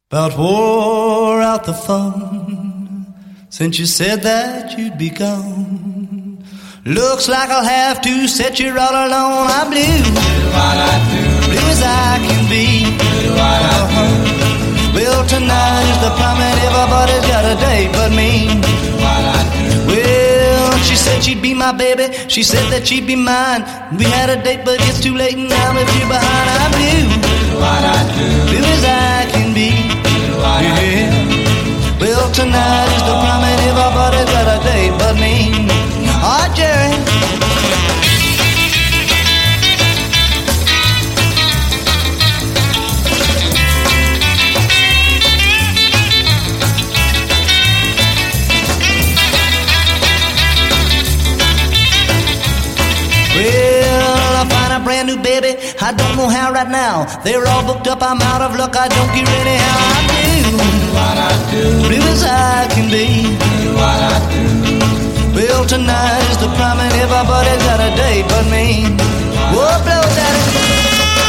About wore out the phone since you said that you'd be gone. Looks like I'll have to set you all alone. I'm blue, blue as I can be. Well, tonight is the prom and everybody's got a date but me. Well, she said she'd be my baby, she said that she'd be mine. We had a date but it's too late and now if you're behind. I'm blue, blue as I can be. Yeah. Well, tonight is the prom and everybody's got a date but me. Oh, Jerry. Well, I find a brand new baby, I don't know how right now. They're all booked up, I'm out of luck, I don't get ready how I do. Blue as I can be. Well, tonight is the prom and everybody's got a date but me. Whoa, blow that.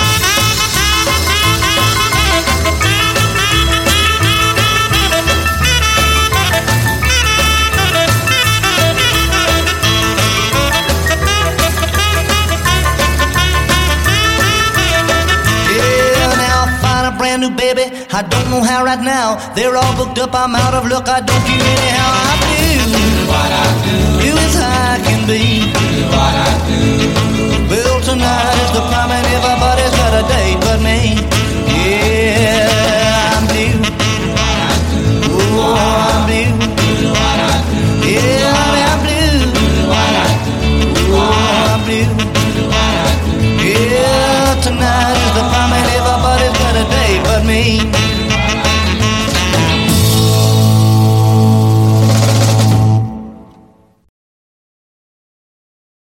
Brand new baby, I don't know how right now. They're all booked up, I'm out of luck, I don't care anyhow. I do, blue as I can be. Well, tonight is the prom and everybody's got a date but me.